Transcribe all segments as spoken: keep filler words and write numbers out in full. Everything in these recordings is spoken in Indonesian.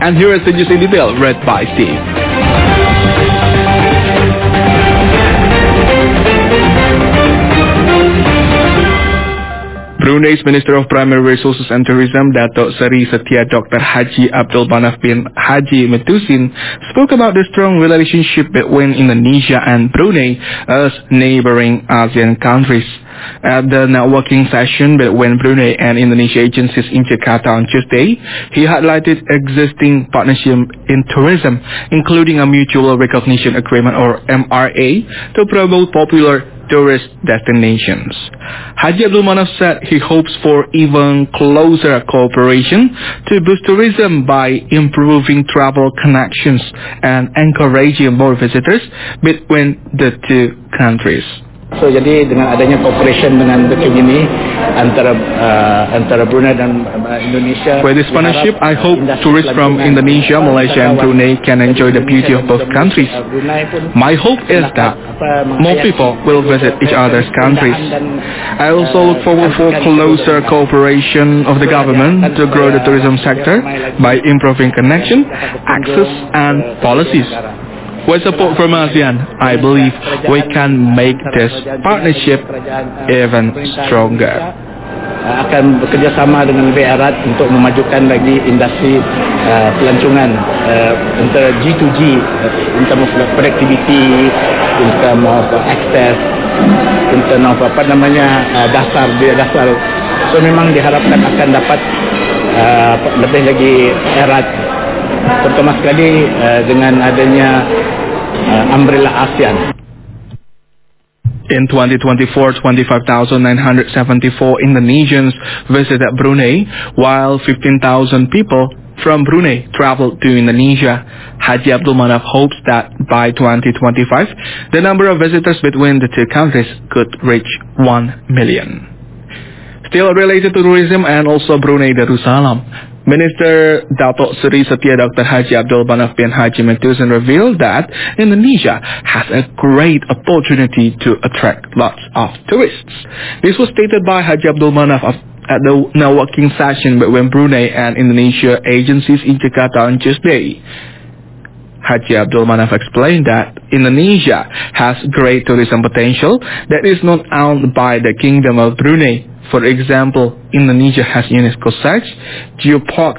And here is the news in detail, read by Steve. Brunei's Minister of Primary Resources and Tourism, Dato' Seri Setia Doctor Haji Abdul Manaf bin Haji Matusin, spoke about the strong relationship between Indonesia and Brunei as neighboring ASEAN countries. At the networking session between Brunei and Indonesia agencies in Jakarta on Tuesday, he highlighted existing partnership in tourism, including a mutual recognition agreement or M R A to promote popular tourist destinations. Haji Abdul Manaf said he hopes for even closer cooperation to boost tourism by improving travel connections and encouraging more visitors between the two countries. So jadi dengan adanya cooperation dengan the team ini antara uh, antara Brunei dan uh, Indonesia. With this partnership, I hope tourists from Indonesia, Malaysia, and Brunei can enjoy the beauty of both countries. My hope is that more people will visit each other's countries. I also look forward for closer cooperation of the government to grow the tourism sector by improving connection, access, and policies. With support from ASEAN, I believe we can make this partnership even stronger. Akan bekerjasama dengan lebih erat untuk memajukan lagi industri uh, pelancongan uh, antara G to G uh, in terms of connectivity, in terms of access, in terms of apa namanya uh, dasar dia dasar. So memang diharapkan akan dapat uh, lebih lagi erat, terutama sekali uh, dengan adanya uh, umbrella ASEAN. In twenty twenty-four, twenty-five thousand nine hundred seventy-four Indonesians visited Brunei, while fifteen thousand people from Brunei traveled to Indonesia. Haji Abdul Manaf hopes that by twenty twenty-five, the number of visitors between the two countries could reach one million. Still related to tourism and also Brunei Darussalam, Minister Dato' Seri Setia Doctor Haji Abdul Manaf bin Haji Matusin revealed that Indonesia has a great opportunity to attract lots of tourists. This was stated by Haji Abdul Manaf at the networking session between Brunei and Indonesia agencies in Jakarta on Tuesday. Haji Abdul Manaf explained that Indonesia has great tourism potential that is not owned by the Kingdom of Brunei. For example, Indonesia has UNESCO sites, geoparks,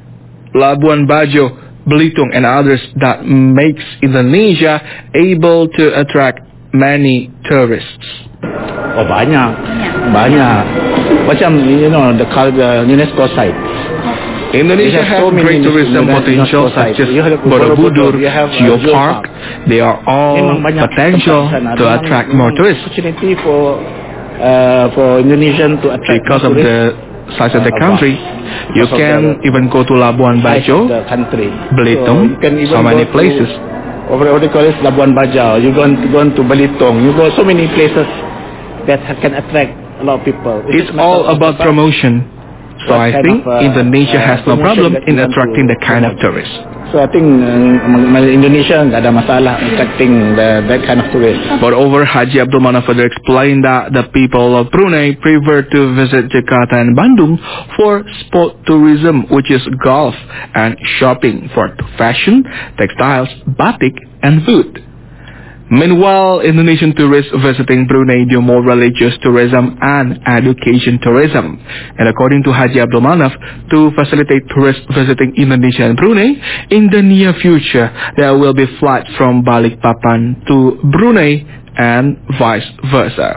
Labuan Bajo, Belitung, and others that makes Indonesia able to attract many tourists. Oh, banyak, banyak. Macam you know the UNESCO sites. Indonesia has so great tourism potential such as Borobudur, Geopark. They are all potential to attract more tourists. Opportunity for uh, for Indonesian to attract because of the size of the country. You can even go to Labuan Bajo, Belitung, so many places. Over what they call it Labuan Bajo. You go to go to Belitung. You go so many places that can attract a lot of people. It's all about promotion. So I think of, uh, Indonesia has no problem in attracting the kind of tourists. So I think uh, Indonesia nggak ada masalah attracting the, that kind of tourists. Moreover, Haji Abdul Manaf further explained that the people of Brunei prefer to visit Jakarta and Bandung for sport tourism, which is golf, and shopping for fashion, textiles, batik, and food. Meanwhile, Indonesian tourists visiting Brunei do more religious tourism and education tourism. And according to Haji Abdul Manaf, to facilitate tourists visiting Indonesia and Brunei, in the near future, there will be flights from Balikpapan to Brunei and vice versa.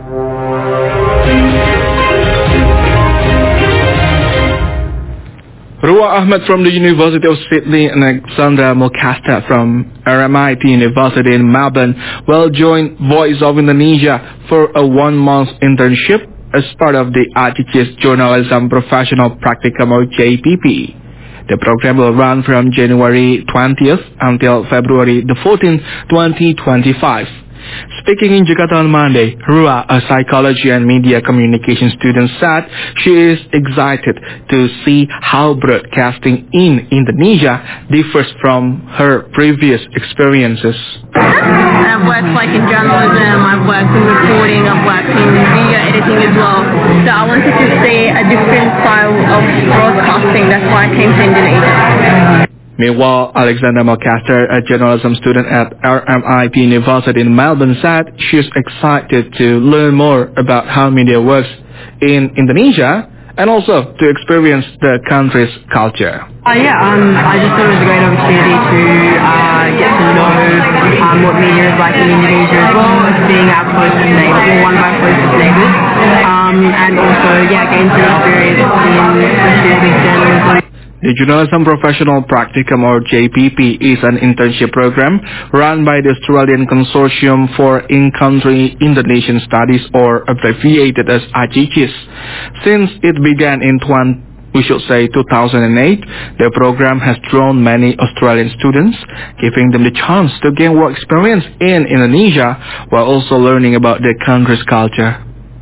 Ruwa Ahmed from the University of Sydney and Alexandra Mulcaster from R M I T University in Melbourne will join Voice of Indonesia for a one-month internship as part of the I T T S Journalism Professional Practicum or J P P. The program will run from January twentieth until February the fourteenth, twenty twenty-five. Speaking in Jakarta on Monday, Ruwa, a psychology and media communication student, said she is excited to see how broadcasting in Indonesia differs from her previous experiences. I've worked like in journalism, I've worked in reporting, I've worked in video editing as well. So I wanted to see a different style of broadcasting. That's why I came to Indonesia. Meanwhile, Alexandra Melcaster, a journalism student at R M I T University in Melbourne, said she's excited to learn more about how media works in Indonesia and also to experience the country's culture. Uh, yeah, um, I just thought it was a great opportunity to uh, get to know um, what media is like in Indonesia as well, as being our closest neighbour, or one of our closest neighbours, um, and also, yeah, gain some experience in specific journalism. The Journalism Professional Practicum, or J P P, is an internship program run by the Australian Consortium for In-Country Indonesian Studies, or abbreviated as A C I C I S. Since it began in we should say two thousand eight, the program has drawn many Australian students, giving them the chance to gain work experience in Indonesia while also learning about their country's culture.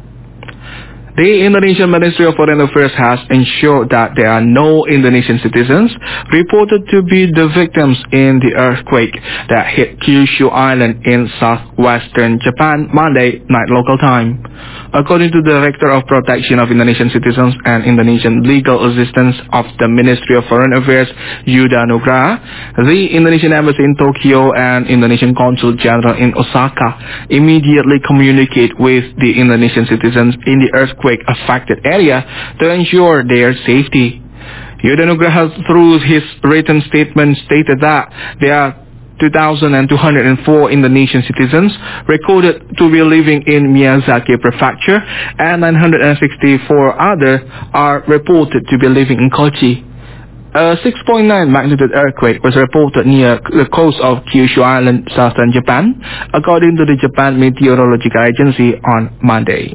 The Indonesian Ministry of Foreign Affairs has ensured that there are no Indonesian citizens reported to be the victims in the earthquake that hit Kyushu Island in southwestern Japan Monday night local time. According to the Director of Protection of Indonesian Citizens and Indonesian Legal Assistance of the Ministry of Foreign Affairs, Yuda Nugraha, the Indonesian Embassy in Tokyo and Indonesian Consul General in Osaka immediately communicate with the Indonesian citizens in the earthquake-affected area to ensure their safety. Yuda Nugraha, through his written statement, stated that there are two thousand two hundred four Indonesian citizens recorded to be living in Miyazaki Prefecture, and nine hundred sixty-four others are reported to be living in Kochi. A six point nine magnitude earthquake was reported near the coast of Kyushu Island, southern Japan, according to the Japan Meteorological Agency on Monday.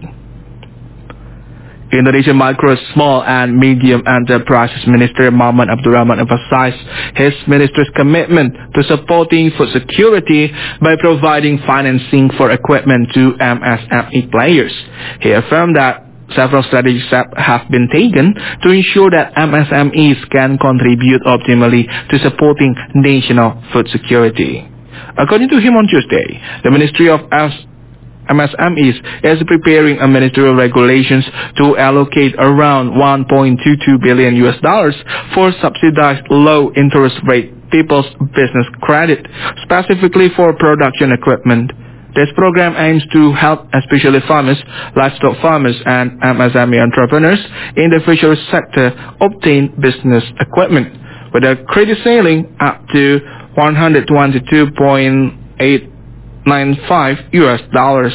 Indonesian Micro, Small and Medium Enterprises Minister Maman Abdurrahman emphasized his minister's commitment to supporting food security by providing financing for equipment to M S M E players. He affirmed that several strategic steps have been taken to ensure that M S M Es can contribute optimally to supporting national food security. According to him on Tuesday, the Ministry of M S M Es is preparing a ministerial regulations to allocate around one point two two billion U S dollars for subsidized low interest rate people's business credit, specifically for production equipment. This program aims to help especially farmers, livestock farmers, and M S M E entrepreneurs in the fisheries sector obtain business equipment, with a credit ceiling up to one hundred twenty-two point eight nine five U S dollars.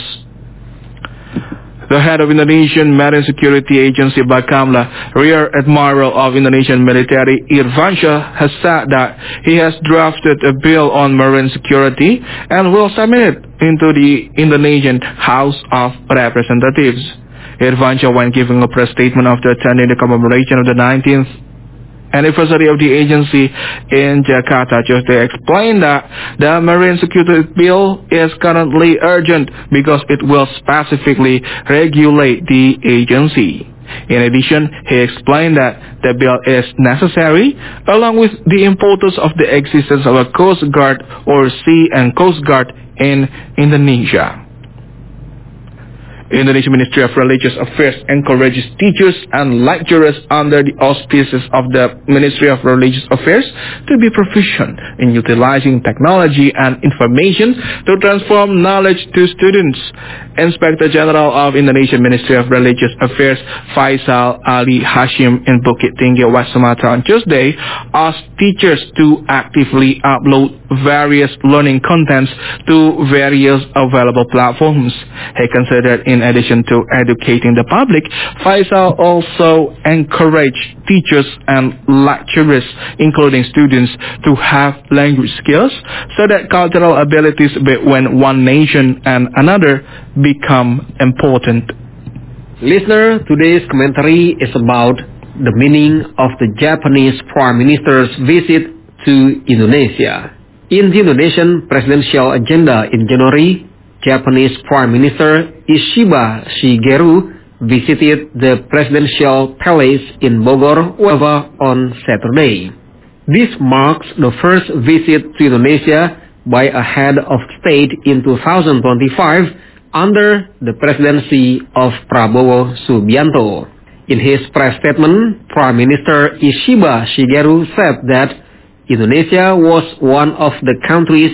The head of Indonesian Marine Security Agency Bakamla, Rear Admiral of Indonesian Military Irvansyah, has said that he has drafted a bill on marine security and will submit it into the Indonesian House of Representatives. Irvansyah, when giving a press statement after attending the commemoration of the nineteenth anniversary of the agency in Jakarta Tuesday, explained that the Marine Security Bill is currently urgent because it will specifically regulate the agency. In addition, he explained that the bill is necessary along with the importance of the existence of a Coast Guard or Sea and Coast Guard in Indonesia. Indonesian Ministry of Religious Affairs encourages teachers and lecturers under the auspices of the Ministry of Religious Affairs to be proficient in utilizing technology and information to transform knowledge to students. Inspector General of Indonesian Ministry of Religious Affairs Faisal Ali Hashim in Bukit Tinggi, West Sumatra on Tuesday asked teachers to actively upload various learning contents to various available platforms. He considered in In addition to educating the public, Faisal also encouraged teachers and lecturers, including students, to have language skills so that cultural abilities between one nation and another become important. Listener, today's commentary is about the meaning of the Japanese Prime Minister's visit to Indonesia. In the Indonesian presidential agenda in January, Japanese Prime Minister Ishiba Shigeru visited the presidential palace in Bogor, Java on Saturday. This marks the first visit to Indonesia by a head of state in two thousand twenty-five under the presidency of Prabowo Subianto. In his press statement, Prime Minister Ishiba Shigeru said that Indonesia was one of the countries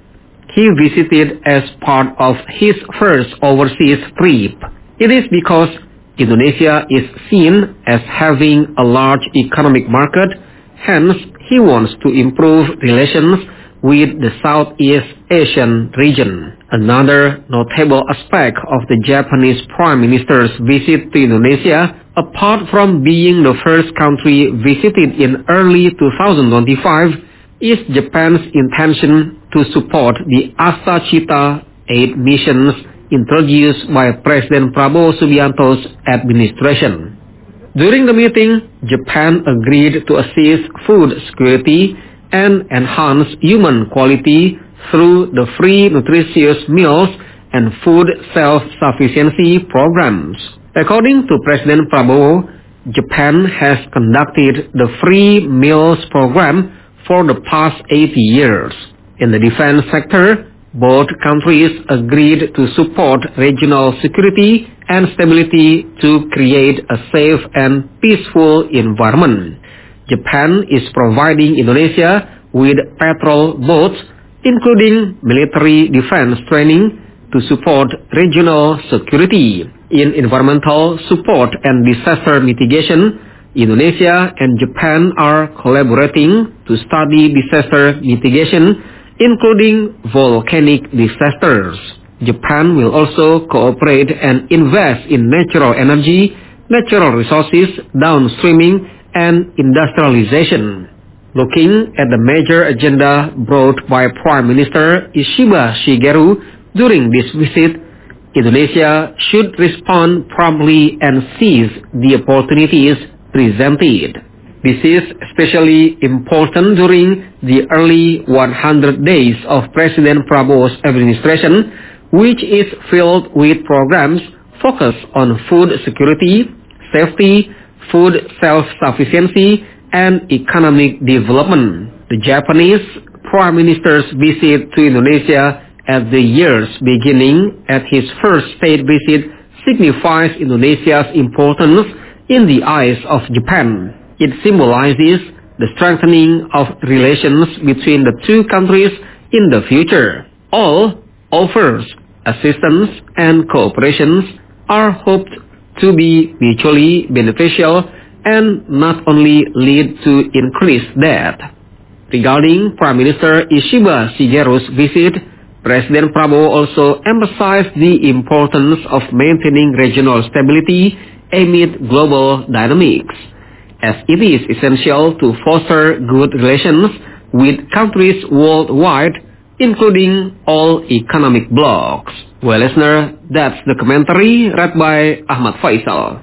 he visited as part of his first overseas trip. It is because Indonesia is seen as having a large economic market, hence he wants to improve relations with the Southeast Asian region. Another notable aspect of the Japanese Prime Minister's visit to Indonesia, apart from being the first country visited in early two thousand twenty-five, is Japan's intention to support the Asacita aid missions introduced by President Prabowo Subianto's administration. During the meeting, Japan agreed to assist food security and enhance human quality through the free nutritious meals and food self-sufficiency programs. According to President Prabowo, Japan has conducted the free meals program for the past eighty years. In the defense sector, both countries agreed to support regional security and stability to create a safe and peaceful environment. Japan is providing Indonesia with patrol boats, including military defense training, to support regional security. In environmental support and disaster mitigation, Indonesia and Japan are collaborating to study disaster mitigation, including volcanic disasters. Japan will also cooperate and invest in natural energy, natural resources, downstreaming, and industrialization. Looking at the major agenda brought by Prime Minister Ishiba Shigeru during this visit, Indonesia should respond promptly and seize the opportunities presented. This is especially important during the early one hundred days of President Prabowo's administration, which is filled with programs focused on food security, safety, food self-sufficiency, and economic development. The Japanese Prime Minister's visit to Indonesia at the year's beginning at his first state visit signifies Indonesia's importance in the eyes of Japan. It symbolizes the strengthening of relations between the two countries in the future. All offers, assistance, and cooperations are hoped to be mutually beneficial and not only lead to increased debt. Regarding Prime Minister Ishiba Shigeru's visit, President Prabowo also emphasized the importance of maintaining regional stability amid global dynamics, as it is essential to foster good relations with countries worldwide, including all economic blocs. Well, listener, that's the commentary read by Ahmad Faisal.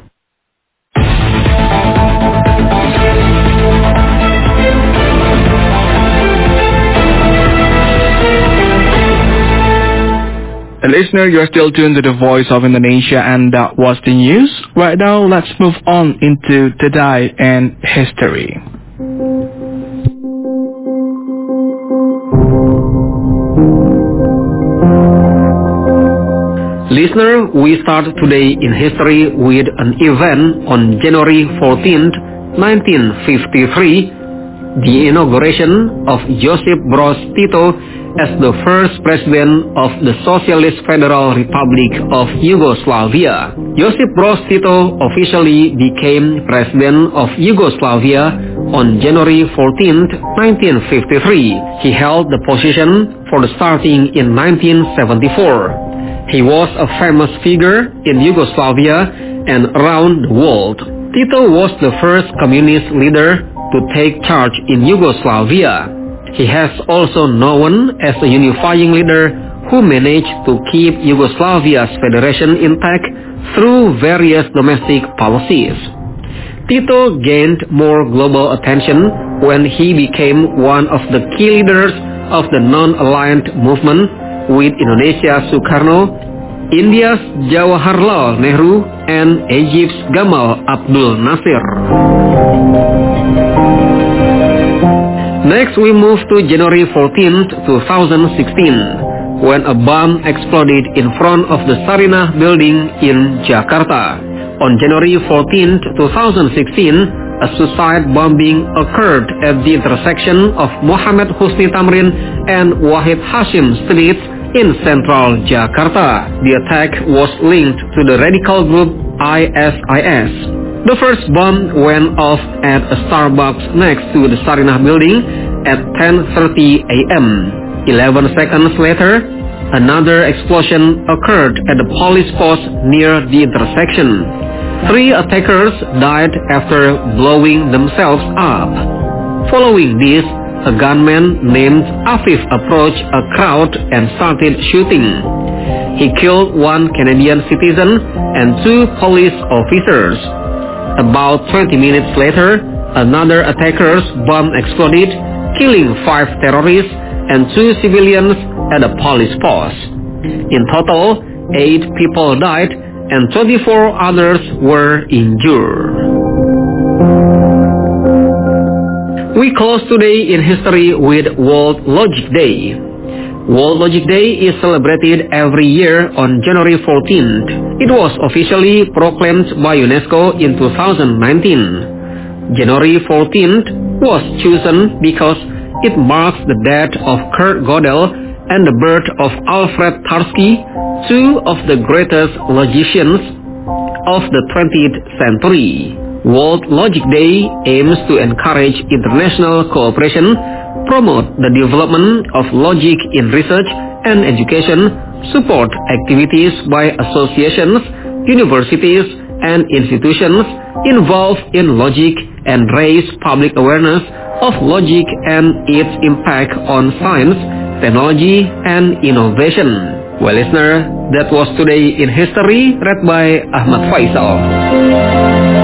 Listener, you are still tuned to the Voice of Indonesia, and that was the news. Right now, let's move on into Today and History. Listener, we start today in history with an event on January fourteenth, nineteen fifty-three, the inauguration of Josip Broz Tito as the first president of the Socialist Federal Republic of Yugoslavia. Josip Broz Tito officially became president of Yugoslavia on January fourteenth, nineteen fifty-three. He held the position for the starting in nineteen seventy-four. He was a famous figure in Yugoslavia and around the world. Tito was the first communist leader to take charge in Yugoslavia. He has also known as a unifying leader who managed to keep Yugoslavia's federation intact through various domestic policies. Tito gained more global attention when he became one of the key leaders of the non-aligned movement with Indonesia's Sukarno, India's Jawaharlal Nehru, and Egypt's Gamal Abdul Nasir. Next, we move to January fourteenth, twenty sixteen, when a bomb exploded in front of the Sarinah building in Jakarta. On January fourteenth, twenty sixteen, a suicide bombing occurred at the intersection of Muhammad Husni Tamrin and Wahid Hashim streets in central Jakarta. The attack was linked to the radical group I S I S. The first bomb went off at a Starbucks next to the Sarinah building at ten thirty a.m. Eleven seconds later, another explosion occurred at the police post near the intersection. Three attackers died after blowing themselves up. Following this, a gunman named Afif approached a crowd and started shooting. He killed one Canadian citizen and two police officers. About twenty minutes later, another attacker's bomb exploded, killing five terrorists and two civilians at a police post. In total, eight people died and twenty-four others were injured. We close today in history with World Logic Day. World Logic Day is celebrated every year on January fourteenth. It was officially proclaimed by UNESCO in two thousand nineteen. January fourteenth was chosen because it marks the death of Kurt Gödel and the birth of Alfred Tarski, two of the greatest logicians of the twentieth century. World Logic Day aims to encourage international cooperation, promote the development of logic in research and education, support activities by associations, universities, and institutions involved in logic, and raise public awareness of logic and its impact on science, technology, and innovation. Well, listener, that was Today in History, read by Ahmad Faisal.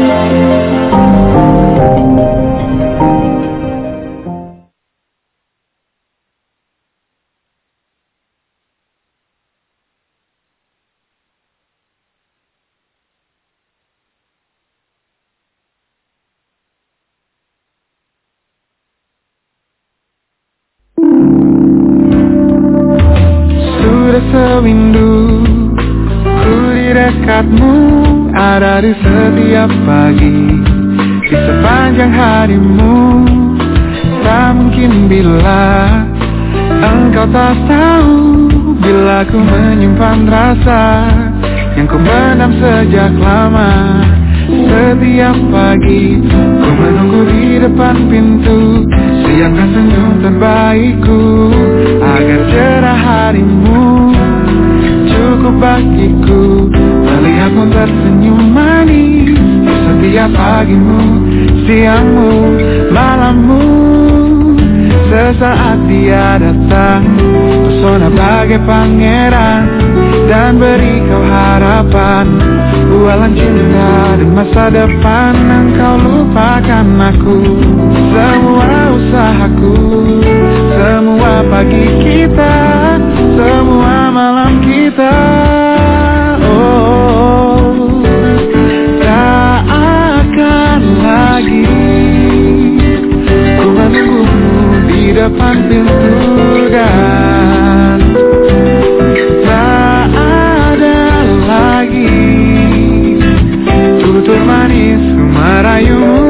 Sudah sewindu ku di dekatmu, ada di setiap pagi, di sepanjang harimu. Tak mungkin bila engkau tak tahu, bila ku menyimpan rasa yang ku pendam sejak lama. Setiap pagi ku menunggu di depan pintu, siapkan senyum terbaikku agar cerah harimu. Cukup bagiku melihatmu tersenyum manis di setiap pagimu, siangmu, malammu. Sesaat dia datang, pesona bagai pangeran, dan beri kau harapan, bualan cinta dan masa depan. Engkau lupakan aku, semua usahaku, semua pagi kita, semua malam kita. Oh, tak akan lagi ku menunggumu di depan pintu, dan tak ada lagi tutur manis ku merayumu.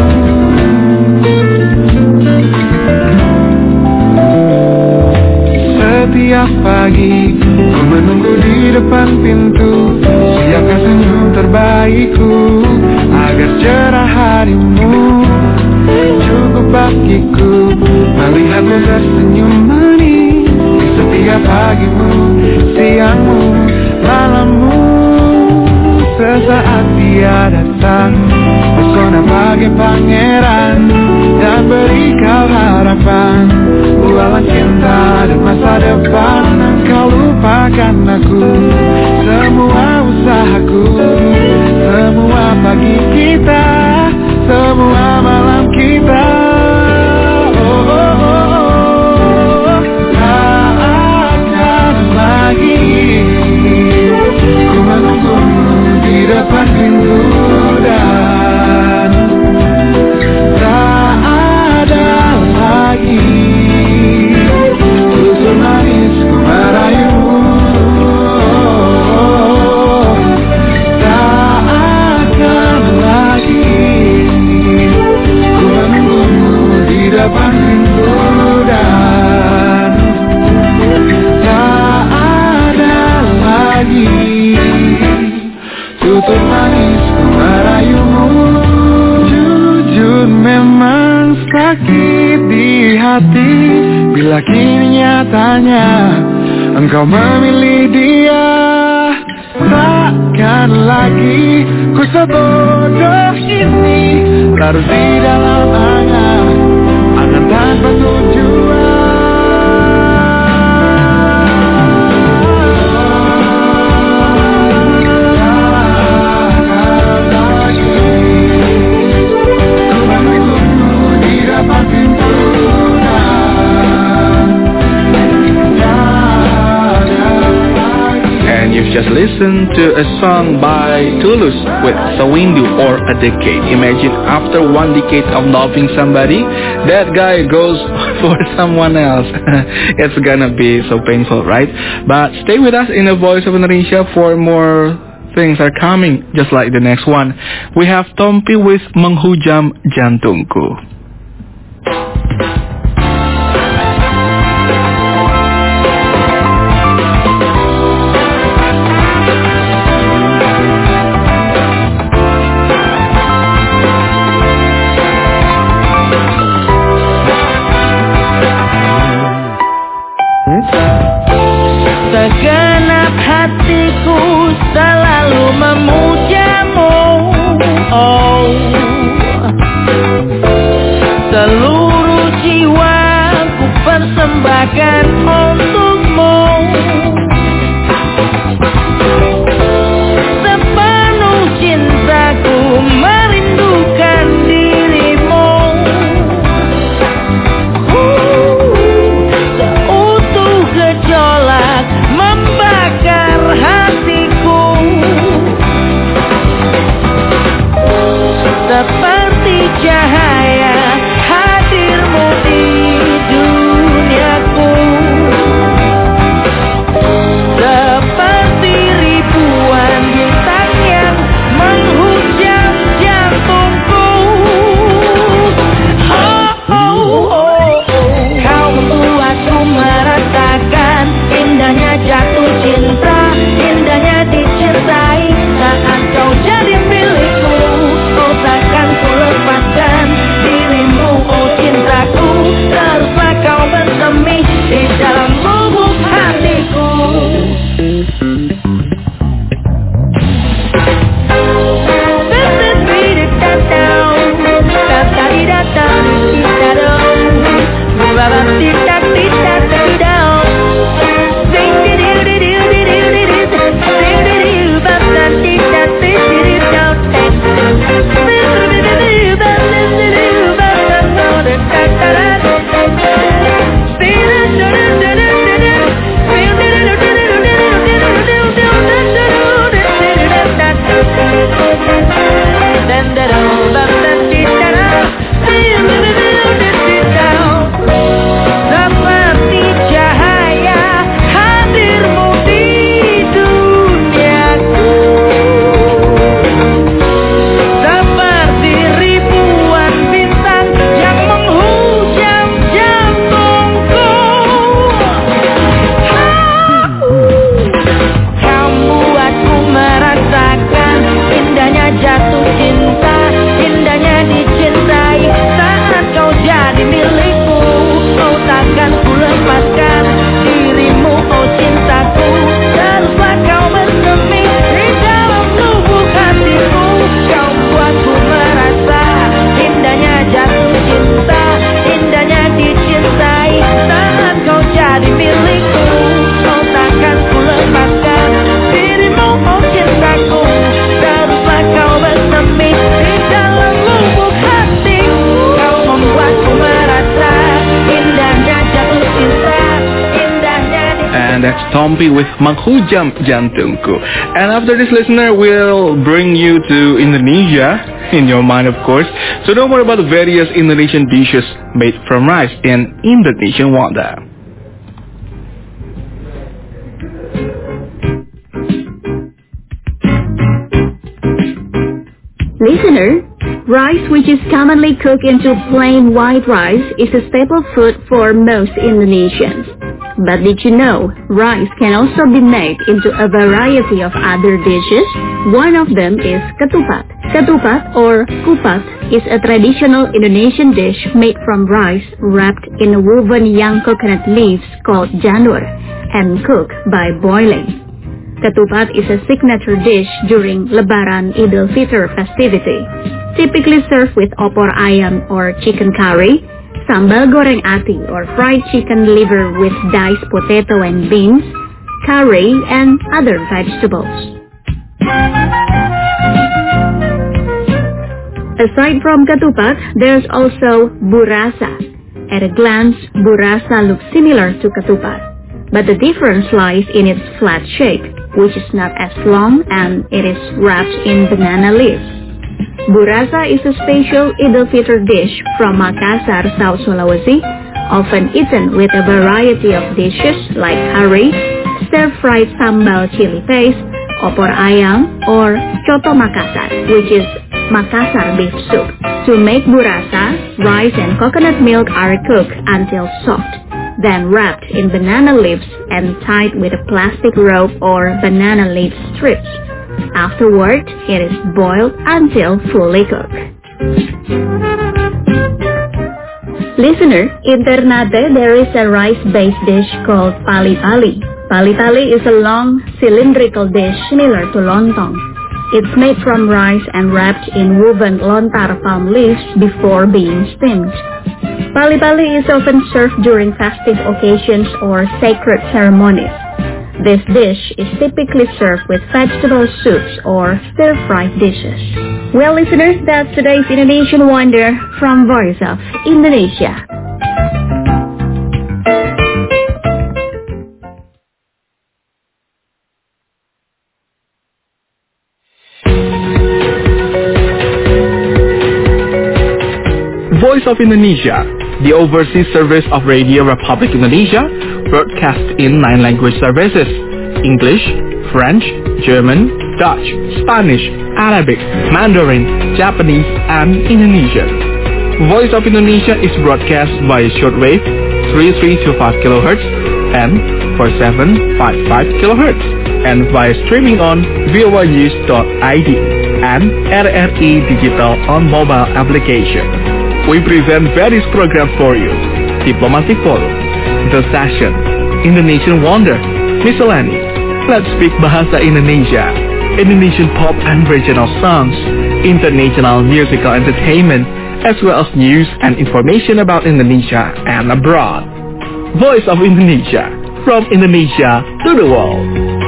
Setiap pagi ku menunggu di depan pintu, siapkan senyum terbaikku agar cerah harimu. Cukup bagiku melihatmu tersenyum manis di setiap pagimu, siangmu, malammu. Sesaat dia datang, pesona bagai pangeran, dan beri kau harapan, bualan cinta dan masa depan. Engkau lupakan aku, semua usahaku, semua pagi kita, semua malam kita. Oh, oh, oh, oh. Tak akan lagi ku menunggumu di depan pintu, dan tak ada lagi tutur manis ku merayumu. Tak akan lagi bila kini nyatanya engkau memilih dia. Takkan lagi ku sebodoh ini, larut di dalam angan, angan tanpa tujuan. Just listen to a song by Tulus with Sewindu or A Decade. Imagine after one decade of loving somebody, that guy goes for someone else. It's gonna be so painful, right? But stay with us in the Voice of Indonesia for more things are coming, just like the next one. We have Tompi with Menghujam Jantungku. Segenap hatiku selalu memujamu, oh. Seluruh jiwaku persembahkan untukmu. Sepenuh cintaku merindukan dirimu. Seutuh gejolak membakar hatiku, seperti cahaya hadirmu di duniaku, seperti ribuan bintang yang menghujam jantungku. Oh, oh, oh, oh. Kau membuatku merasakan indahnya jatuh cinta, indahnya dicintai saat kau jadi milikku. Oh, takkan ku lepaskan dirimu, oh cintaku. Teruslah kau bersemi di dalam lubuk hatiku. Seperti cahaya hadirmu di duniaku, seperti ribuan bintang yang menghujam jantungku. Kau buatku merasakan indahnya jatuh cinta, indahnya dicintai saat kau jadi milikku. Oh, takkan ku lepaskan dirimu, oh cintaku. Teruslah kau bersemi di dalam lubuk hatiku. Kau buatku merasa indahnya jatuh cinta, indahnya dicintai saat kau jadi milikku. Oh, takkan ku lepaskan dirimu, oh cintaku. Teruslah kau bersemi di dalam lubuk hatiku. Kau membuatku merasa indahnya jatuh cinta, indahnya dicintai. And that's Tompi with Menghujam Jantungku. And after this, listener, we'll bring you to Indonesia, in your mind of course. So know more about the various Indonesian dishes made from rice in Indonesian Wanda. Listener, rice, which is commonly cooked into plain white rice, is a staple food for most Indonesians. But did you know rice can also be made into a variety of other dishes? One of them is ketupat. Ketupat or kupat is a traditional Indonesian dish made from rice wrapped in woven young coconut leaves called janur and cooked by boiling. Ketupat is a signature dish during Lebaran Idul Fitr festivity, typically served with opor ayam or chicken curry, sambal goreng ati or fried chicken liver with diced potato and beans, curry, and other vegetables. Aside from ketupat, there's also burasa. At a glance, burasa looks similar to ketupat, but the difference lies in its flat shape, which is not as long and it is wrapped in banana leaves. Burasa is a special Idul Fitr dish from Makassar, South Sulawesi, often eaten with a variety of dishes like curry, stir-fried sambal chili paste, opor ayam, or coto Makassar, which is Makassar beef soup. To make burasa, rice and coconut milk are cooked until soft, then wrapped in banana leaves and tied with a plastic rope or banana leaf strips. Afterward, it is boiled until fully cooked. Listener, in Ternate there is a rice-based dish called pali-pali. Pali-pali is a long, cylindrical dish similar to lontong. It's made from rice and wrapped in woven lontar palm leaves before being steamed. Pali-pali is often served during festive occasions or sacred ceremonies. This dish is typically served with vegetable soups or stir-fried dishes. Well, listeners, that's today's Indonesian Wonder from Voice of Indonesia. Voice of Indonesia, the overseas service of Radio Republic Indonesia, broadcasts in nine language services: English, French, German, Dutch, Spanish, Arabic, Mandarin, Japanese, and Indonesian. Voice of Indonesia is broadcast via shortwave three three two five kilohertz and four seven five five kilohertz, and via streaming on v o a news dot i d and R R I Digital on mobile application. We present various programs for you: Diplomatic Forum, The Session, Indonesian Wonder, Miscellany, Let's Speak Bahasa Indonesia, Indonesian pop and regional songs, international musical entertainment, as well as news and information about Indonesia and abroad. Voice of Indonesia, from Indonesia to the world.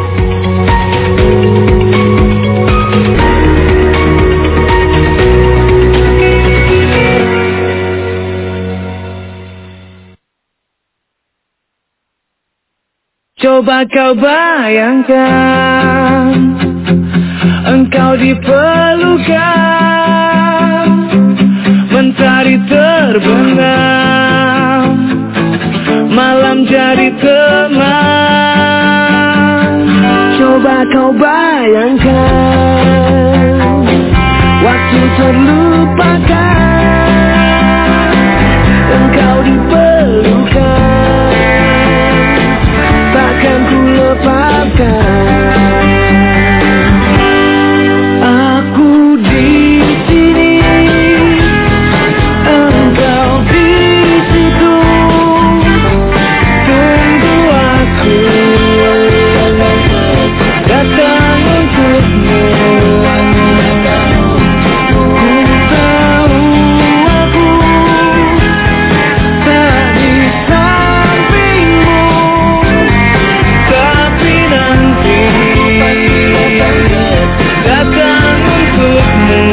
Coba kau bayangkan, engkau dipelukan, mentari terbenam, malam jadi teman. Coba kau bayangkan, waktu terlupakan, engkau dipelukan, takkan ku lepaskan. Aku di sini, engkau di situ. Tunggu aku datang untukmu. Ku tahu aku tak di sampingmu, tapi nanti datang untukmu.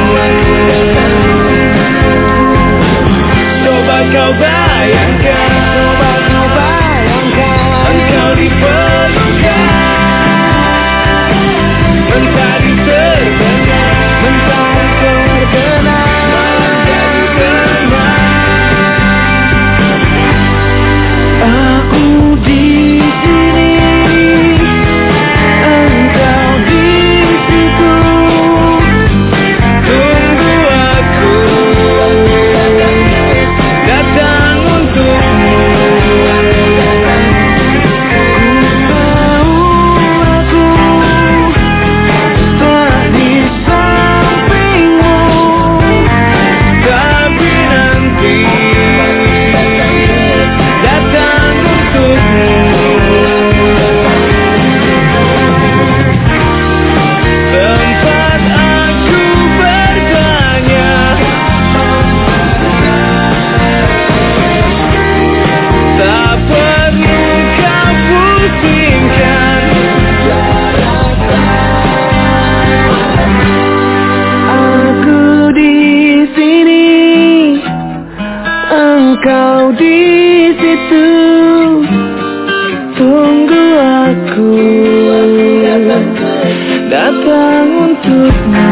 Coba kau bayangkan, coba kau bayangkan, engkau dipelukan, mentari terbenam, mentari terbenam, malam jadi teman. Aku di sini, engkau di situ. Tunggu aku datang untukmu. situ, tunggu aku datang untukmu.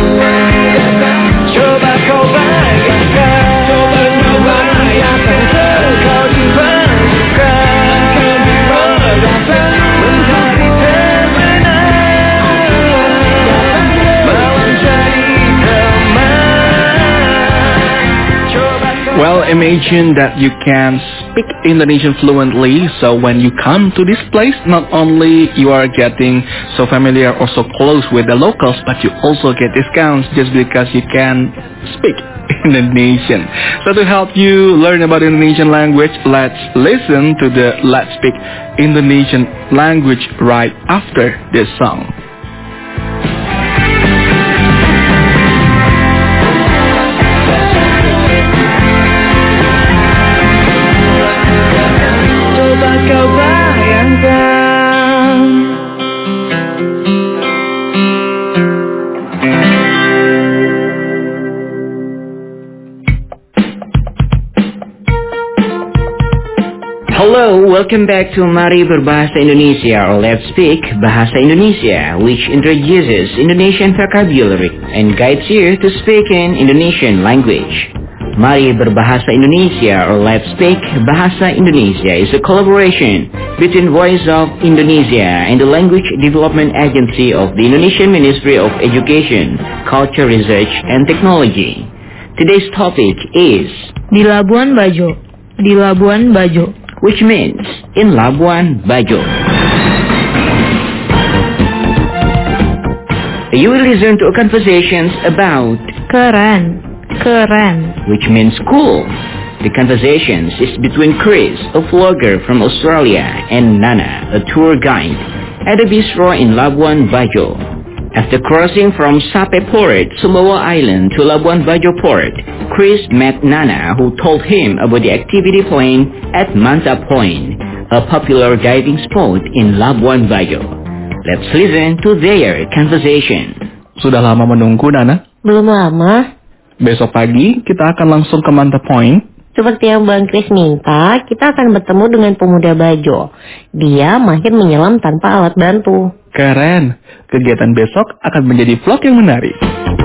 Coba kau bayangkan, coba kau bayangkan, kau diperlukan, kau diperlukan, mencari kebenaran, malam jadi teman. Well, imagine that you can speak Indonesian fluently, so when you come to this place, not only you are getting so familiar or so close with the locals, but you also get discounts just because you can speak Indonesian. So to help you learn about Indonesian language, let's listen to the Let's Speak Indonesian language right after this song. Hello, welcome back to Mari Berbahasa Indonesia, or Let's Speak Bahasa Indonesia, which introduces Indonesian vocabulary and guides you to speak in Indonesian language. Mari Berbahasa Indonesia, or Let's Speak Bahasa Indonesia, is a collaboration between Voice of Indonesia and the Language Development Agency of the Indonesian Ministry of Education, Culture, Research and Technology. Today's topic is Di Labuan Bajo. Di Labuan Bajo, which means in Labuan Bajo. You will listen to conversations about keren, keren, which means cool. The conversations is between Chris, a vlogger from Australia, and Nana, a tour guide, at a bistro in Labuan Bajo. After crossing from Sape Port, Sumbawa Island to Labuan Bajo Port, Chris met Nana, who told him about the activity plane at Manta Point, a popular diving spot in Labuan Bajo. Let's listen to their conversation. Sudah lama menunggu, Nana? Belum lama. Besok pagi kita akan langsung ke Manta Point. Seperti yang Bang Chris minta, kita akan bertemu dengan pemuda Bajo. Dia mahir menyelam tanpa alat bantu. Keren. Kegiatan besok akan menjadi vlog yang menarik.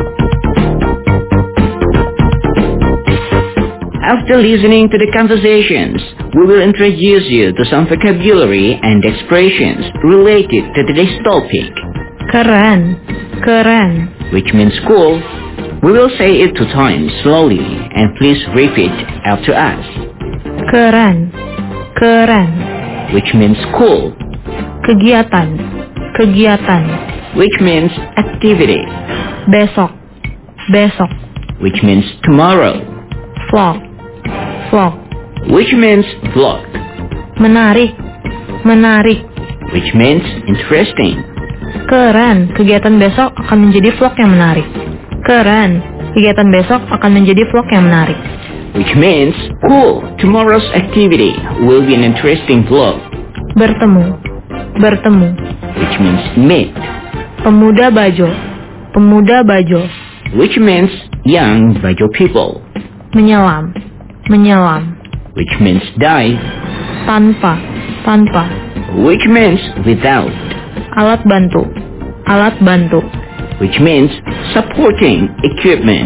After listening to the conversations, we will introduce you to some vocabulary and expressions related to today's topic. Keren, keren, which means cool. We will say it two times slowly, and please repeat after us. Keren, keren, which means cool. Kegiatan, kegiatan, which means activity. Besok, besok, which means tomorrow. Vlog, vlog, which means vlog. Menarik, menarik, which means interesting. Keren, kegiatan besok akan menjadi vlog yang menarik. Keren, kegiatan besok akan menjadi vlog yang menarik. Which means cool, tomorrow's activity will be an interesting vlog. Bertemu, bertemu, which means meet. Pemuda Bajo, pemuda Bajo, which means young Bajo people. Menyelam, menyelam, which means dive. Tanpa, tanpa, which means without. Alat bantu, alat bantu, which means supporting equipment.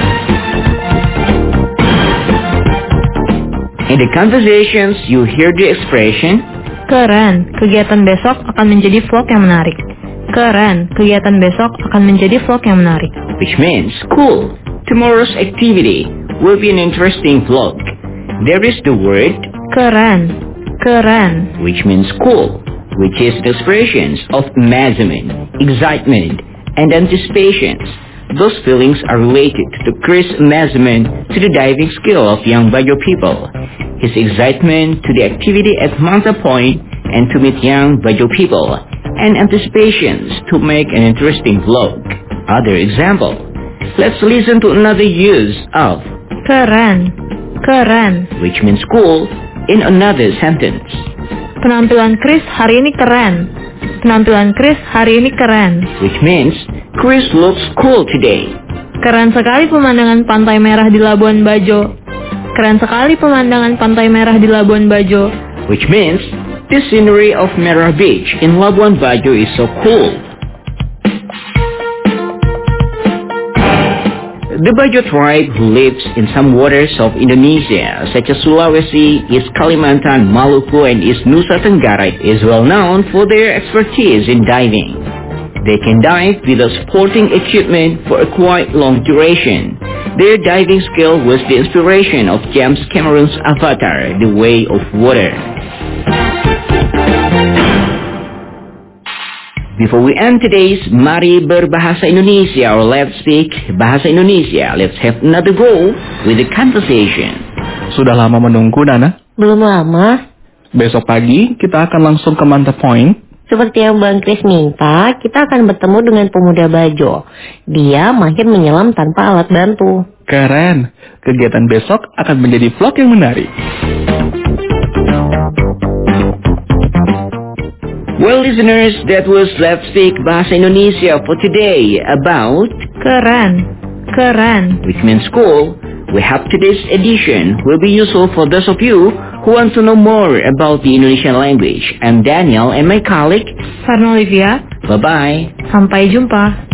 In the conversations, you hear the expression, keren, kegiatan besok akan menjadi vlog yang menarik. Keren, kegiatan besok akan menjadi vlog yang menarik. Which means cool, tomorrow's activity will be an interesting vlog. There is the word keren, keren, which means cool, which is the expressions of amazement, excitement, and anticipations. Those feelings are related to Chris' amazement to the diving skill of young Bajo people, his excitement to the activity at Manta Point and to meet young Bajo people, and anticipations to make an interesting vlog. Other example, let's listen to another use of keren, keren, which means cool, in another sentence. Penampilan Chris hari ini keren. Penampilan Chris hari ini keren. Which means Chris looks cool today. Keren sekali pemandangan pantai merah di Labuan Bajo. Keren sekali pemandangan pantai merah di Labuan Bajo. Which means the scenery of Merah Beach in Labuan Bajo is so cool. The Bajo tribe, who lives in some waters of Indonesia, such as Sulawesi, East Kalimantan, Maluku, and East Nusa Tenggara, is well known for their expertise in diving. They can dive without sporting equipment for a quite long duration. Their diving skill was the inspiration of James Cameron's Avatar, The Way of Water. Before we end today's Mari Berbahasa Indonesia or Let's Speak Bahasa Indonesia, let's have another go with the conversation. Sudah lama menunggu, Nana? Belum lama. Besok pagi kita akan langsung ke Manta Point. Seperti yang Bang Kris minta, kita akan bertemu dengan pemuda Bajo. Dia mahir menyelam tanpa alat bantu. Keren. Kegiatan besok akan menjadi vlog yang menarik. Well, listeners, that was Let's Speak Bahasa Indonesia for today about Keren, keren, which means cool. We hope today's edition will be useful for those of you who want to know more about the Indonesian language. I'm Daniel and my colleague Farno Olivia. Bye-bye. Sampai jumpa.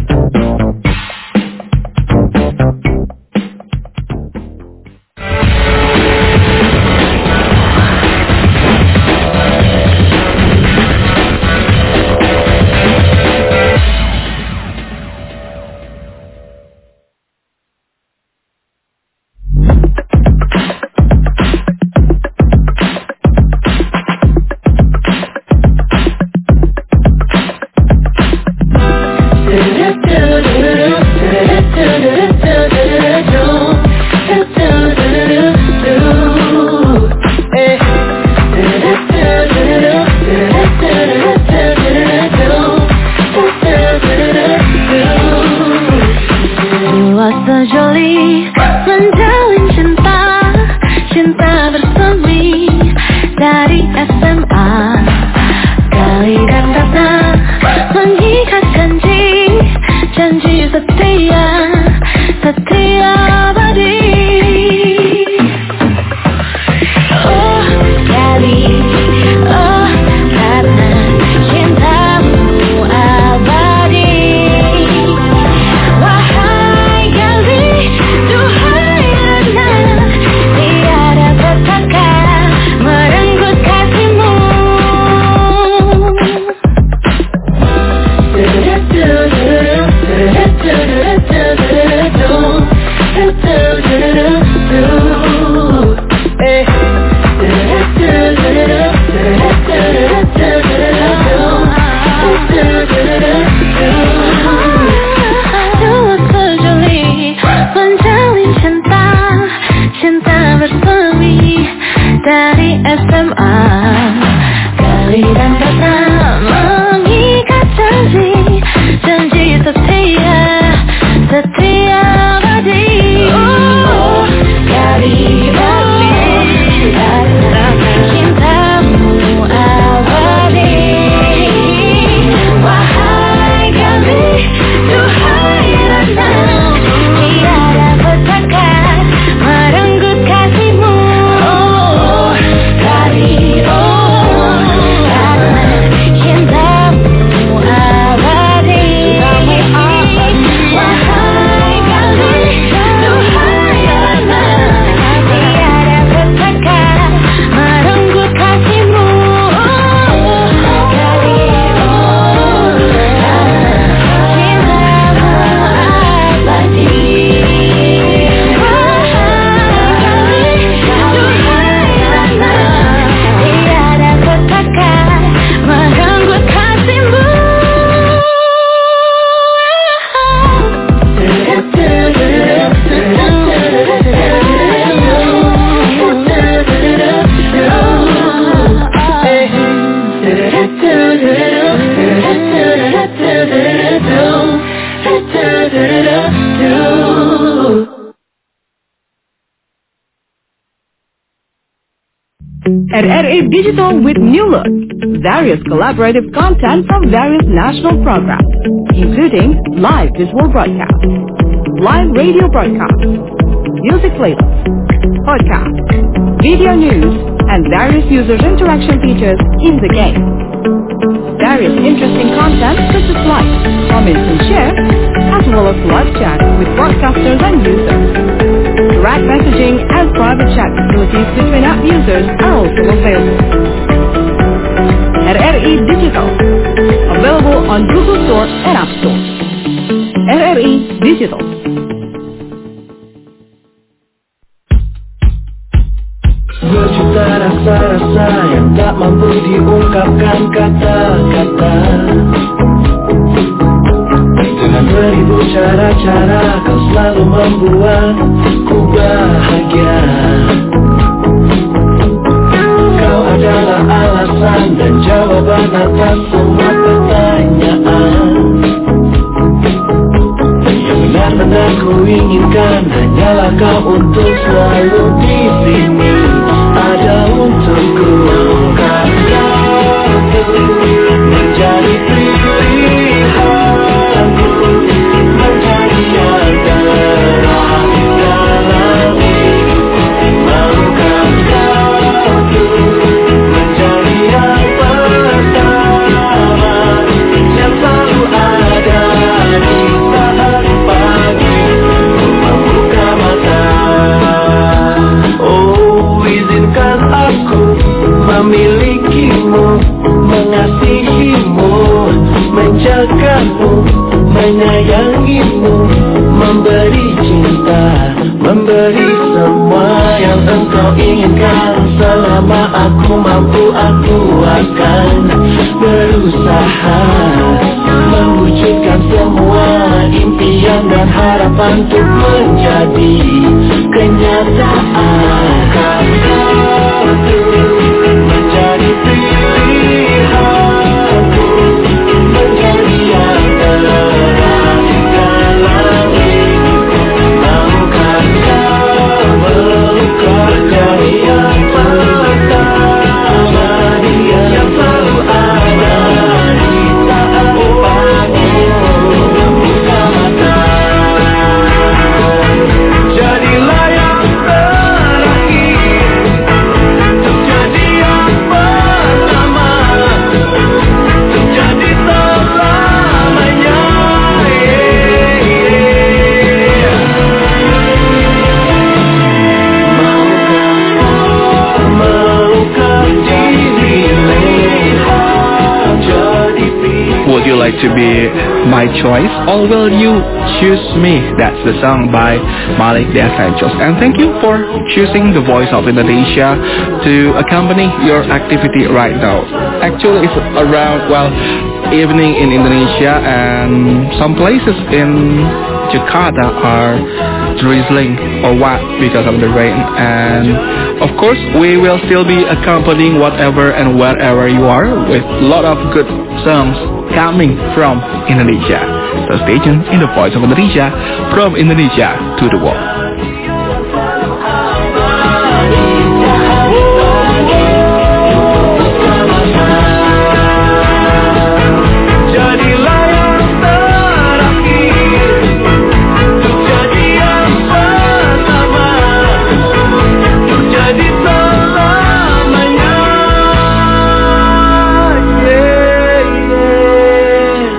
At R A Digital with new look, various collaborative content from various national programs, including live visual broadcasts, live radio broadcasts, music playlists, podcasts, video news, and various user interaction features in the game. Various interesting content such as likes, comments, and shares, as well as live chat with broadcasters and users. Direct messaging and private chat facilities between app users are also available. R R I Digital, available on Google Store and App Store. R R I Digital. Berjuta rasa-rasa yang tak mampu diungkapkan kata-kata. Dengan beribu cara-cara kau selalu membuatku bahagia. Kau adalah alasan dan jawaban atas semua pertanyaan. Yang benar-benar ku inginkan hanyalah kau untuk selalu di sini. Ada untukku, kau menjadi pilihanku, menjadi yang terakhir dalam hidupku. Maukah kau menjadi yang pertama, yang selalu ada di saat pagi membuka mata. Oh, izinkan aku memilikimu, mengasihimu, menjagamu, menyayangimu, memberi cinta, memberi semua yang engkau inginkan. Selama aku mampu, aku akan berusaha mewujudkan semua impian dan harapan untuk menjadi kenyataan. Kau menjadi pilihanku, menjadi yang terakhir dalam hidupku. Maukah kau melukar dari yang pertama, yang selalu ada di saat pagi membuka mata. Jadilah yang terakhir, untuk jadi yang pertama, untuk jadi selamanya. Maukah, maukah dirimu jadi pilihan? Would you like to be my choice, or will you choose me? That's the song by Malik De Sanchos. And thank you for choosing the Voice of Indonesia to accompany your activity right now. Actually, it's around, well, evening in Indonesia, and some places in Jakarta are drizzling or wet because of the rain. And of course, we will still be accompanying whatever and wherever you are with a lot of good songs coming from Indonesia. So stay tuned in the Voice of Indonesia, from Indonesia to the world. Jadilah yang terakhir, untuk jadi yang pertama, untuk jadi selamanya. Yeah, yeah.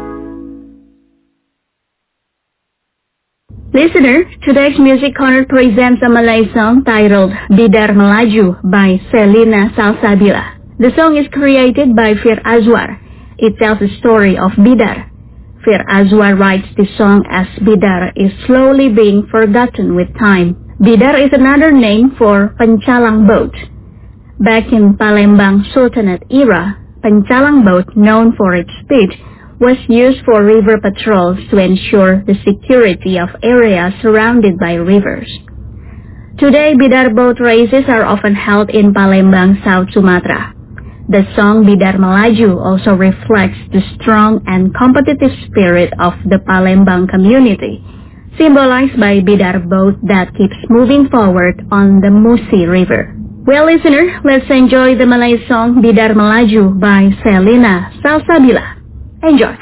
Listener, today's Music Corner presents a Malay song titled Bidar Melaju by Selina Salsabila. The song is created by Fir Azwar. It tells the story of Bidar. Fir Azwar writes this song as Bidar is slowly being forgotten with time. Bidar is another name for Pencalang boat. Back in Palembang Sultanate era, Pencalang boat, known for its speed, was used for river patrols to ensure the security of areas surrounded by rivers. Today, Bidar boat races are often held in Palembang, South Sumatra. The song Bidar Melaju also reflects the strong and competitive spirit of the Palembang community, symbolized by Bidar boat that keeps moving forward on the Musi River. Well, listener, let's enjoy the Malay song Bidar Melaju by Selina Salsabila. Enjoy.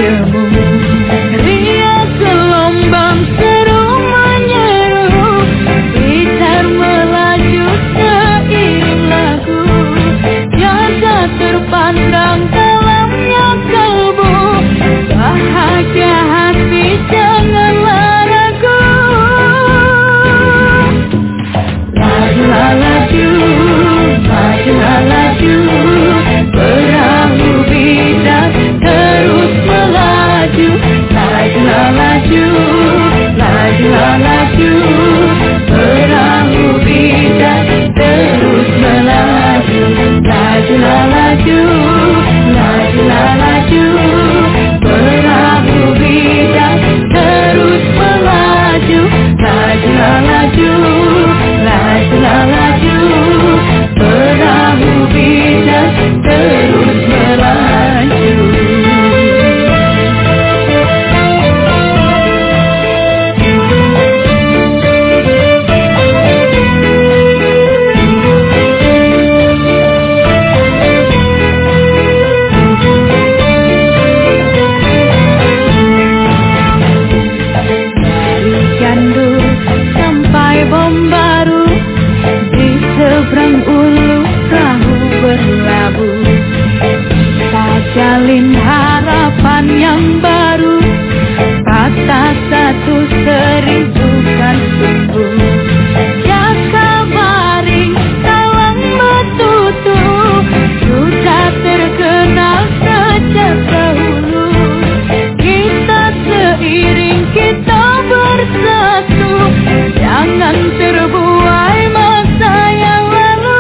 hadirmu. Riak gelombang seru menyeru, gitar melaju seiring lagu. Jasa terpandang dalamnya kalbu, bahagia hati janganlah ragu. Lajulah laju, majulah laju, perahu bidak terus melaju. Lajulah laju, lajulah laju, perahu bidak terus melaju. Lajulah laju, lajulah laju, perahu bidak terus melaju. Lajulah laju, lajulah laju, perahu bidak terus melaju. Jalin harapan yang baru, kata satu serindukan sungguh. Jaka baring talang betutu, sudah terkenal sejak dahulu. Kita seiring, kita bersatu, jangan terbuai masa yang lalu.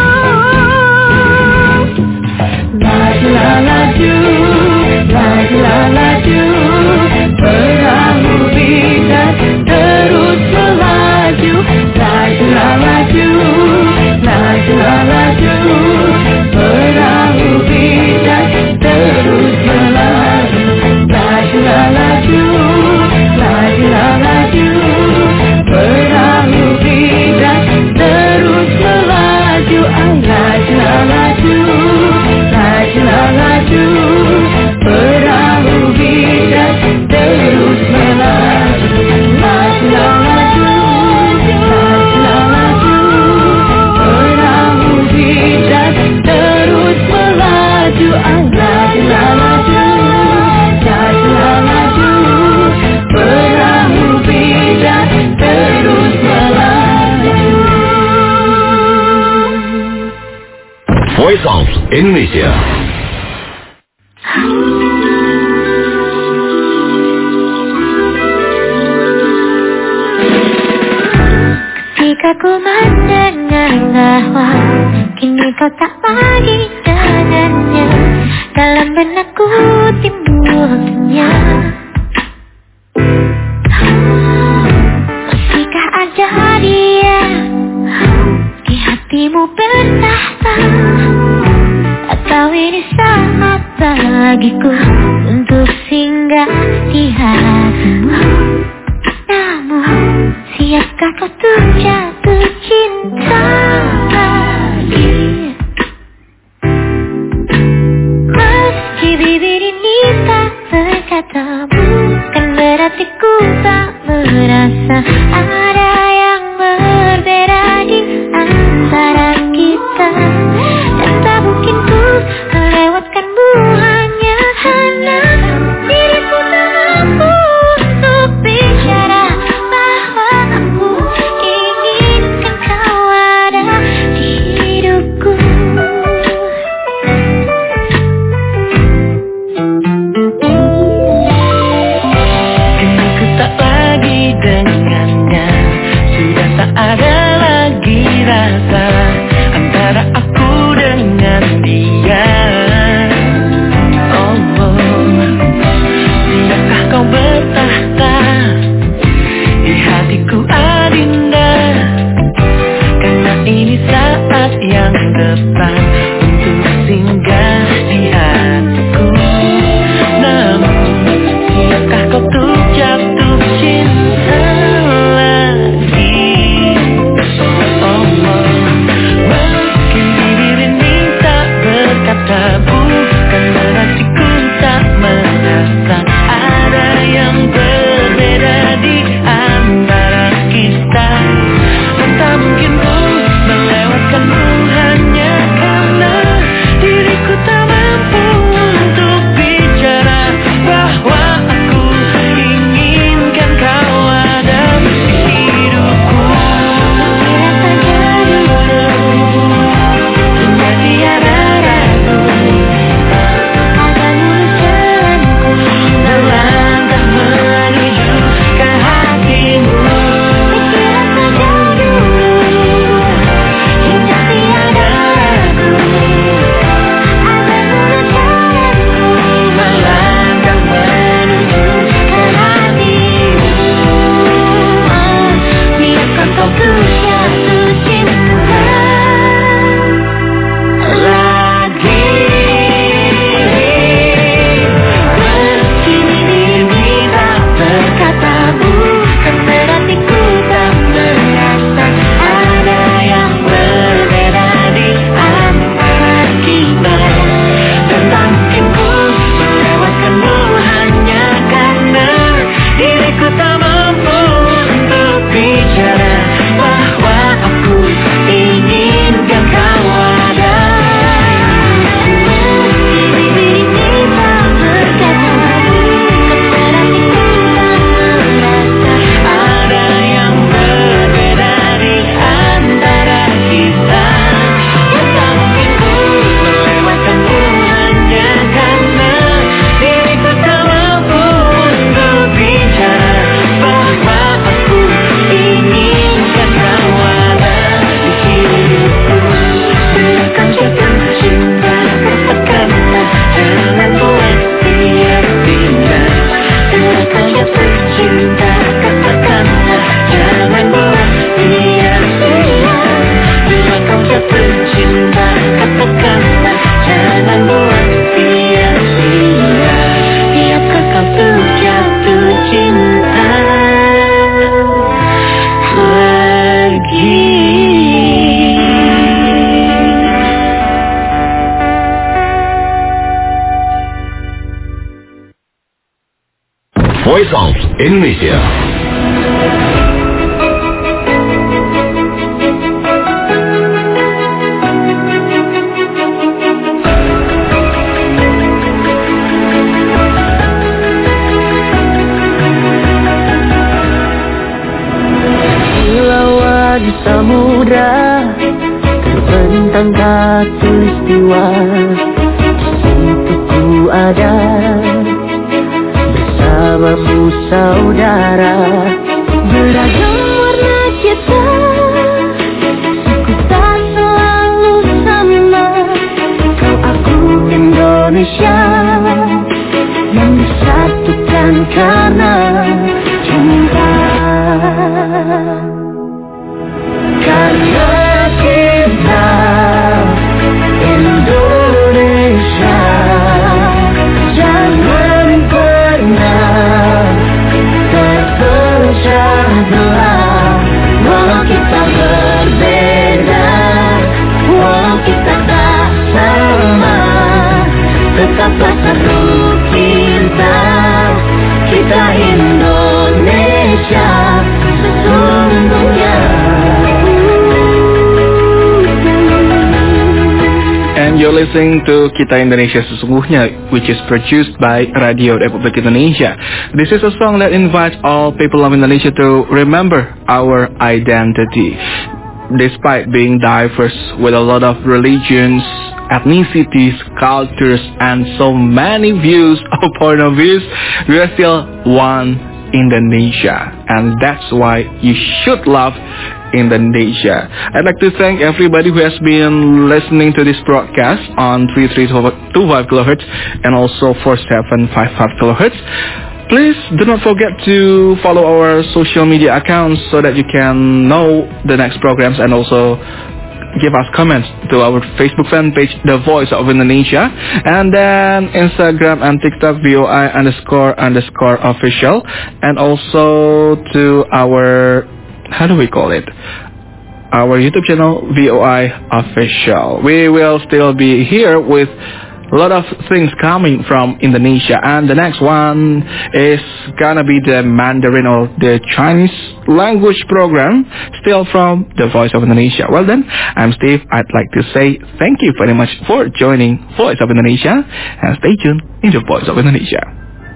Lajulah laju, lajulah laju, perahu bidak terus melaju. Lajulah laju, lajulah laju, perahu bidak terus melaju. Lajulah laju, lajulah laju, perahu bidak terus melaju. Lajulah laju, lajulah laju, perahu bidak terus melaju. Lajulah laju, lajulah laju, perahu bidak terus melaju. Lajulah laju, lajulah laju, perahu bidak terus melaju. Voice of Indonesia. Ketika ku mendengar bahwa kini kau tak lagi dengannya, dalam benakku timbul kenyang. Masihkah ada dia di hatimu bertahta, atau ini saat bagiku untuk singgah di hatimu? Namun siapkah kau tuh jatuh cinta lagi? Meski bibir ini tak berkata, bukan berarti ku tak merasa ada yang berbeda di antara kita. Dan tak mungkin ku melewatkanmu hanya karena diriku tak mampu untuk bicara bahwa aku inginkan kau ada di hidupku. Kini ku tak lagi dengannya, Voice of Indonesia. Di samudra terbentang khatulistiwa, di situ ku ada bersamamu saudara. Beragam warna kita, suku tak selalu sama. Kau aku Indonesia yang disatukan karena cinta. Karena kita Indonesia, jangan pernah terpecah belah. Walau kita berbeda, walau kita tak sama, tetaplah satu kita, kita Indonesia sesungguhnya. And you're listening to Kita Indonesia Sesungguhnya, which is produced by Radio Republik Indonesia. This is a song that invites all people of Indonesia to remember our identity. Despite being diverse with a lot of religions, ethnicities, cultures, and so many views or point of views, we are still one Indonesia. And that's why you should love Indonesia. I'd like to thank everybody who has been listening to this broadcast on three three two five kilohertz and also four seven five five kilohertz. Please do not forget to follow our social media accounts so that you can know the next programs, and also give us comments to our Facebook fan page, The Voice of Indonesia, and then Instagram and TikTok, V O I underscore underscore official, and also to our, how do we call it? Our YouTube channel, V O I Official. We will still be here with a lot of things coming from Indonesia, and the next one is gonna be the Mandarin or the Chinese language program, still from The Voice of Indonesia. Well then, I'm Steve. I'd like to say thank you very much for joining Voice of Indonesia, and stay tuned in The Voice of Indonesia.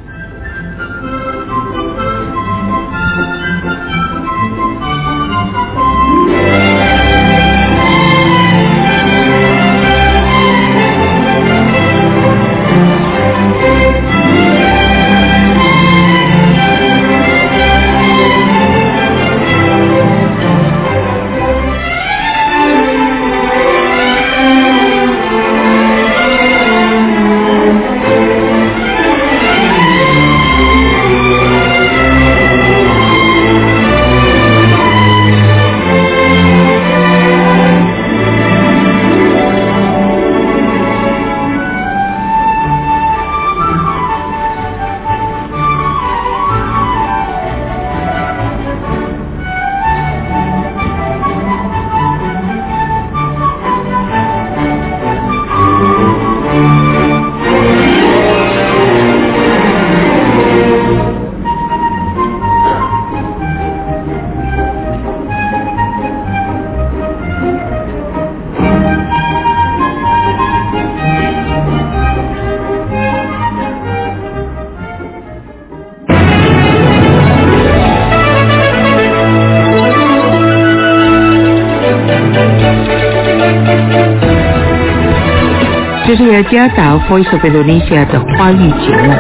雅加达 Voice of Indonesia 的华语节目。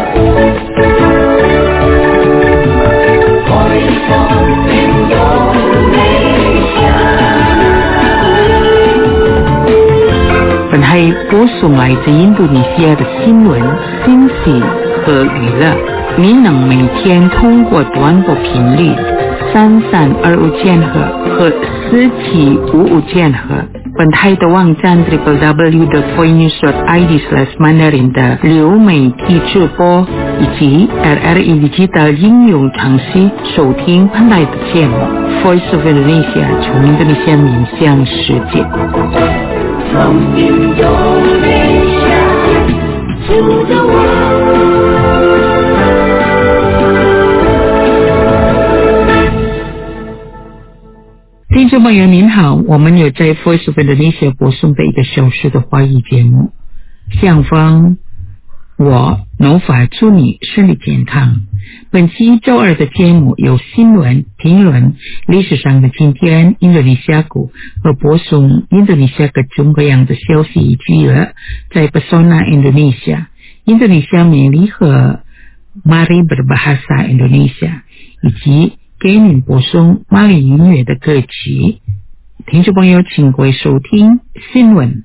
本台播送来自印度尼西亚的新闻、信息和娱乐。您能每天通过短波频率三三二五千赫和四七五五千赫。本台的网站 double-u double-u double-u dot voice news dot i d slash mandarin 的流媒体直播以及 R R I Digital 应用程序收听本台的节目 Voice of Indonesia 从印度尼西亚面向世界。From Indonesia to the world. 听众朋友您好，我们有在 Voice of Indonesia 播送的一个小时的华语节目。向方，我农法祝你顺利健康。本期周二的节目有新闻、评论、历史上的今天、印度尼西亚股和播送印度尼西亚各种各样的消息以及了在 Pesona Indonesia、印度尼西亚美丽和 Mari Berbahasa Indonesia 以及给您播送马里音乐的歌曲。听众朋友请各位收听新闻。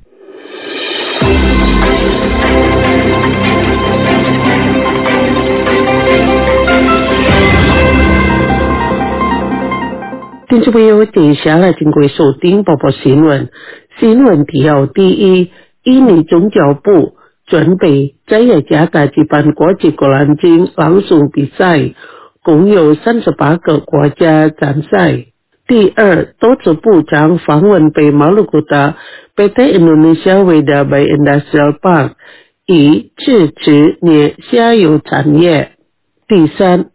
听众朋友，接下来请各位收听播报新闻。新闻提要第一，印尼宗教部准备在雅加达举办国际果篮经朗诵比赛，共有三十八个国家参赛。第二，多次部长访问北马鲁古达 P T Indonesia Weda Bay Industrial Park， 以支持你下游产业。第三，